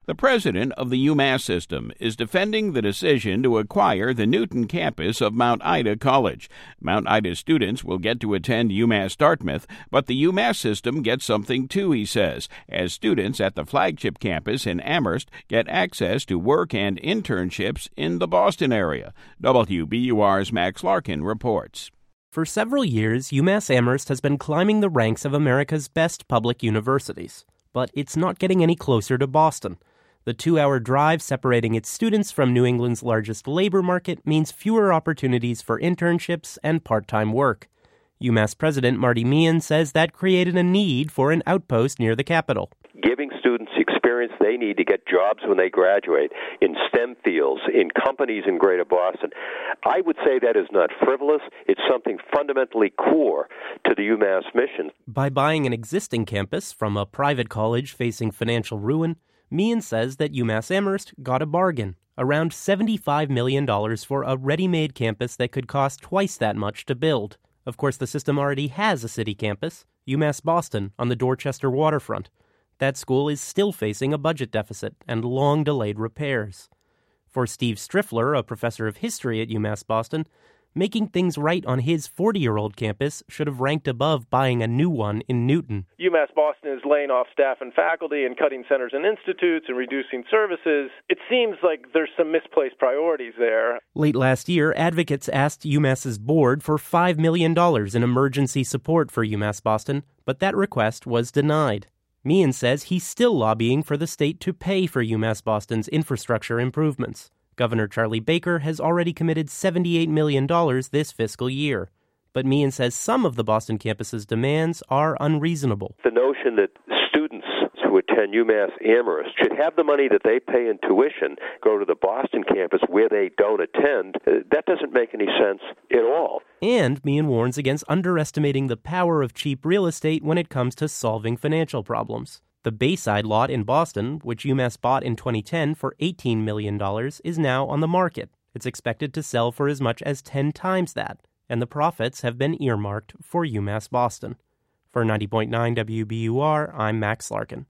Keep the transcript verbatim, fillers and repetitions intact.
The president of the UMass system is defending the decision to acquire the Newton campus of Mount Ida College. Mount Ida students will get to attend UMass Dartmouth, but the UMass system gets something too, he says, as students at the flagship campus in Amherst get access to work and internships in the Boston area. W B U R's Max Larkin reports. For several years, UMass Amherst has been climbing the ranks of America's best public universities, but it's not getting any closer to Boston. The two-hour drive separating its students from New England's largest labor market means fewer opportunities for internships and part-time work. UMass President Marty Meehan says that created a need for an outpost near the capital. Giving students the experience they need to get jobs when they graduate in STEM fields, in companies in Greater Boston. I would say that is not frivolous. It's something fundamentally core to the UMass mission. By buying an existing campus from a private college facing financial ruin, Meehan says that UMass Amherst got a bargain, around seventy-five million dollars for a ready-made campus that could cost twice that much to build. Of course, the system already has a city campus, UMass Boston, on the Dorchester waterfront. That school is still facing a budget deficit and long-delayed repairs. For Steve Striffler, a professor of history at UMass Boston, making things right on his forty-year-old campus should have ranked above buying a new one in Newton. UMass Boston is laying off staff and faculty and cutting centers and institutes and reducing services. It seems like there's some misplaced priorities there. Late last year, advocates asked UMass's board for five million dollars in emergency support for UMass Boston, but that request was denied. Meehan says he's still lobbying for the state to pay for UMass Boston's infrastructure improvements. Governor Charlie Baker has already committed seventy-eight million dollars this fiscal year. But Meehan says some of the Boston campus's demands are unreasonable. The notion that students who attend UMass Amherst should have the money that they pay in tuition go to the Boston campus where they don't attend, that doesn't make any sense at all. And Meehan warns against underestimating the power of cheap real estate when it comes to solving financial problems. The Bayside lot in Boston, which UMass bought in twenty ten for eighteen million dollars, is now on the market. It's expected to sell for as much as ten times that, and the profits have been earmarked for UMass Boston. For ninety point nine W B U R, I'm Max Larkin.